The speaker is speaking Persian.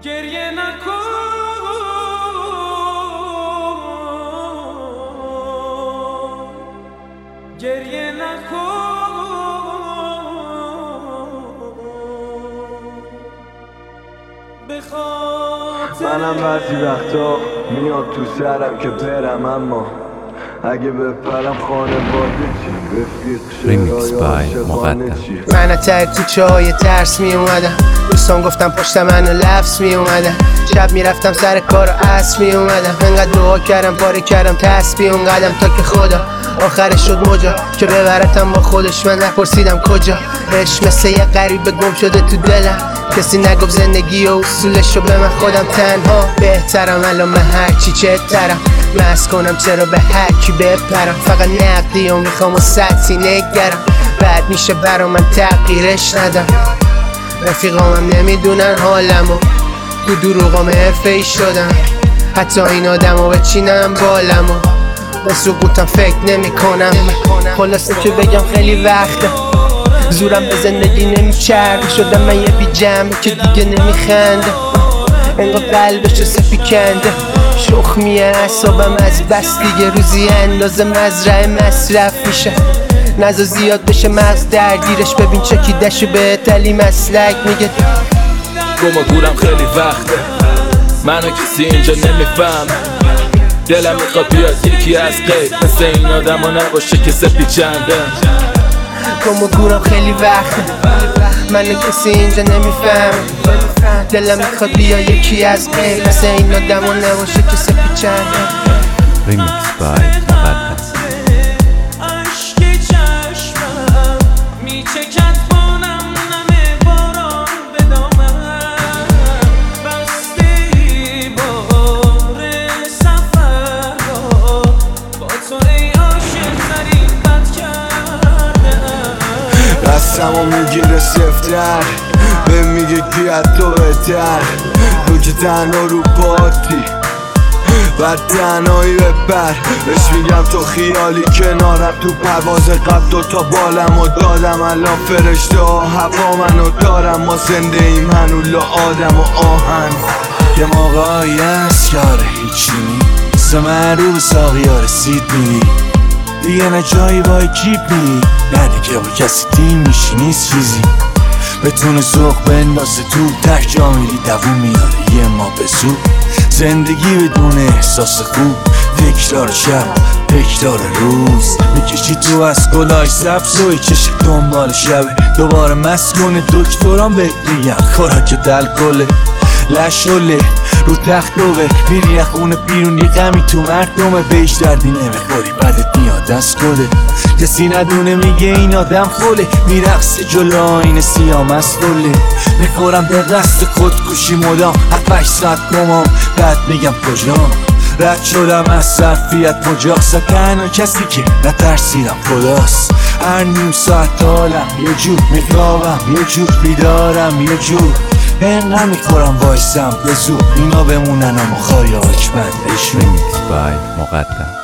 گریه نکن گریه نکن منم بعضی وقتا میاد تو سرم که برم، اما اگه بپرم خانواده چی؟ ریمیکس بای مقدم. من اتای کوچه های ترس می اومدم، دوستان گفتم پشت منو لفظ می اومدم، شب میرفتم سر کار و عصر می اومدم، انقدر دعا کردم پاره کردم تسبیح اون قدم تا که خدا آخرش شد مجا که ببرتم با خودش. من نپرسیدم کجا، عشق مثل یه غریبه گم شده تو دلم، کسی نگفت زندگی و اصولشو به من خودم تنها بهترم. الان من هرچی چهترم مست کنم چرا به هرکی بپرم، فقط نقدی و میخوام و سطحی نگرم، بعد میشه برا من تغییرش ندم. رفیقامم نمیدونن حالمو، تو دروغام حرفه‌ای شدم، حتی این آدمو بچینم بالمو به سقوطم فکر نمی کنم. خلاصه که بگم خیلی وقته زورم به زندگی نمیچرد، شدم من یه بی جمع که دیگه نمیخنده، انگار قلبش سفی کنده، شخمیه اعصابم از بس دیگه، روزی اندازه مزرعه مصرف میشه، نزا زیاد بشه مغز درگیرش، ببین چکیدشو به تلی مسلک میگه گم و گورم خیلی وقته، منو کسی اینجا نمیفهم، دلم میخواد بیاد یکی از غیر مثل این آدم ها نباشه که سپی چنده. گم و گورم خیلی وقته، منو کسی اینجا نمیفهم، دلم میخواد بیا یکی از غیر مثل این آدم ها نباشه که سپی چنده. ریمیکس بای مقدم. دستمو میگیره سفتر به میگه کی از تو بهتر، تو که تنها رو پاتی و تنهایی بپر، بهش میگم تو خیالی کنارم، تو پرواز قبل دوتا بالم و دادم، الان فرشته ها هوا منو دارم، ما زنده ایم هنولا آدم و آهن. یه موقعی هست که آره هیچی نیست، من رو به ساقی ها رسید میدی دیگه، نه جایی وای کیپ میدی، نه دیگه با کسی تیم میشی نیست چیزی، بتونه سوق بندازه تو ته جا میری دوون میاره یه ما به زود، زندگی بدون احساس خوب، تکرار شب تکرار روز، میکشی تو از گلای سبز و چشم دنبال شبه، دوباره مسکن دکتران بهت میگن خوراک دلکله، لشوله رو تخت دوه میری خونه بیرون، یه غمی تو مردمه بهش دردی نمیخوری، بعدت میاد از گله، کسی ندونه میگه این آدم خوله، میرقصه جلو آینه سیاه مسئوله، میخورم به قصد خودکشی مدام 7-8 ساعت گمام، بعد میگم کجام، رد شدم از صرفیت مجاقسا، تنها کسی که نترسیدم خداست، هر نیم ساعت حالم یه جور، میخوابم یه جور، بیدارم یه جور، اینقدر میخورم وایسم به زور، اینا بمونن اما خواهی آچمندش. ریمیکس بای مقدم.